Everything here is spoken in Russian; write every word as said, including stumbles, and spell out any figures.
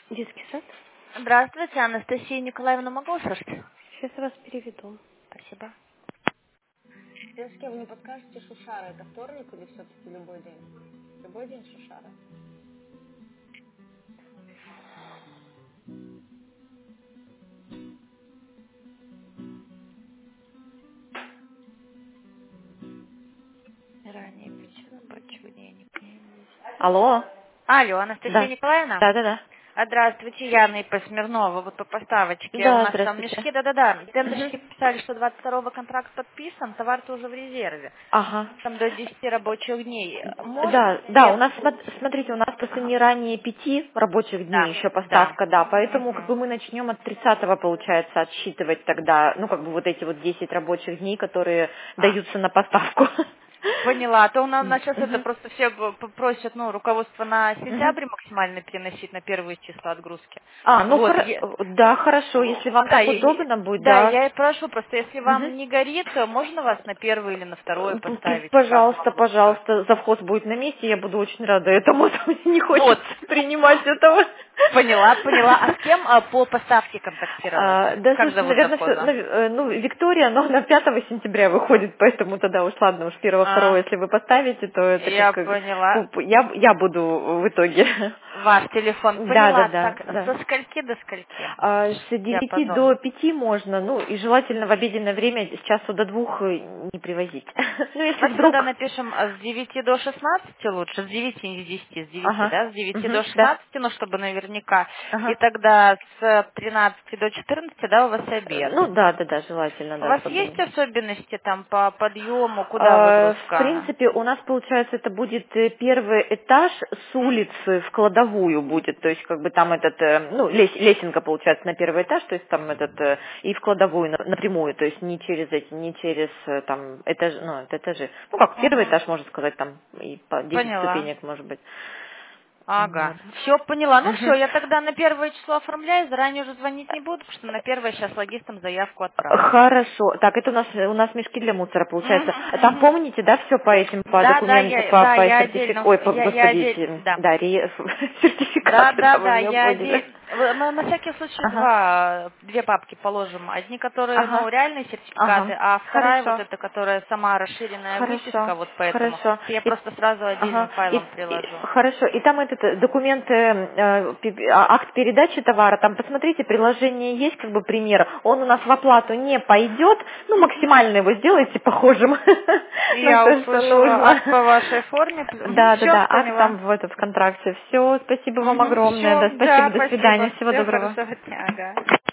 Детский сад. Здравствуйте, Анастасия Николаевна, могу услышать? Сейчас я вас переведу. Спасибо. Девушки, вы не подскажете, Шушара это вторник или все-таки любой день? Любой день Шушара? Ранее причина рабочего дня не появилась. Алло. Алло, Анастасия Да. Николаевна? Да, да, да. А, Здравствуйте, Яна и Смирнова, вот по поставочке. У Да, нас там здравствуйте. мешки, да-да-да. Тендерщики Мгм. писали, что двадцать второго контракт подписан, товар-то уже в резерве. Ага. Там до десяти рабочих дней. Может Да, да, ли... у нас, смо- смотрите, у нас просто Ага. не ранее пяти рабочих дней Да, еще да. поставка, да, поэтому как Мгм. бы мы начнем от тридцатого, получается, отсчитывать тогда, ну, как бы вот эти вот десять рабочих дней, которые А, даются на поставку. Поняла. А то у нас М, сейчас это мгм, просто все п- просят, ну, руководство на мгм. сентябрь максимально переносить на первые числа отгрузки. А, ну, Вот, хоро- е- да, хорошо, если вам да, так я- я- удобно будет, да, да. я и прошу, просто если Мгм. вам не горит, то можно вас на первое или на второе П- п- поставить, как Пожалуйста, вам лучше. пожалуйста, завхоз будет на месте, я буду очень рада этому, мне не Вот, хочется принимать этого. поняла, поняла. А с кем а, по поставке контактировать? А, да, Как слушайте, зовут наверное, всё- завхоза? нав- э, ну, Виктория, но она пятого сентября выходит, поэтому тогда уж ладно, уж первого-второго, А, если вы поставите, то это как, я как поняла. пу- пу- я, я буду в итоге. Ваш телефон. Да, да, Поняла. да, Так, да. со скольки до скольки? А, С девяти Диапазон. до пяти можно, ну и желательно в обеденное время с часу до двух э, не привозить. Ну, если Давайте тогда вдруг... напишем а, с девяти до шестнадцати лучше, с девяти, не с десяти, с девяти, Ага, да, с девяти мгм, до да, шестнадцати, ну, чтобы наверняка. И ага. тогда с тринадцати до четырнадцати, да, у вас Э, обед. Ну да, да, да, желательно, У да, вас чтобы... есть особенности там по подъему, куда А, В выгрузка? принципе, у нас, получается, это будет э, первый этаж с улицы в кладовую будет, то есть как бы там этот, э, ну, лес- лесенка, получается, на первый этаж, то есть там этот, э, и в кладовую на- напрямую, то есть не через эти, не через э, там этаж, ну, это этажи. Ну, как первый Угу. этаж, можно сказать, там и по десять Поняла. ступенек, может быть. Ага, Вот. все поняла. Ну все, Мгм. я тогда на первое число оформляю, заранее уже звонить не буду, потому что на первое сейчас логистам заявку отправлю. Хорошо. Так, это у нас у нас мешки для мусора, получается. Мгм, А там мгм. помните, да, все по этим, по Да, да, документам, я, по, да, по я сертификату, отдельно, ой, по, я, я господи, отдельно, эти, да. да, ре- Да, сертификаты, да, да, вы да, меня я поняли. отдельно. В- Мы на всякий случай Ага, два, две папки положим. Одни, которые, ну, ага, реальные сертификаты, ага. а вторая вот Хорошо. эта, которая сама расширенная Хорошо, выписка, вот поэтому. хорошо. Я И, просто сразу отдельным ага, и, файлом и- приложу. хорошо. И там этот э, документ, э, э, пи- а, акт передачи товара, там посмотрите, приложение есть, как бы пример. Он у нас в оплату не пойдет, ну максимально его сделайте похожим на Я то, что услышала нужно. акт по вашей форме. Да, да, Все, да, акт поняла. там в этот в контракте. Все, спасибо вам огромное, Все, да, спасибо, да, до свидания, спасибо. всего Всего доброго. хорошего дня, ага.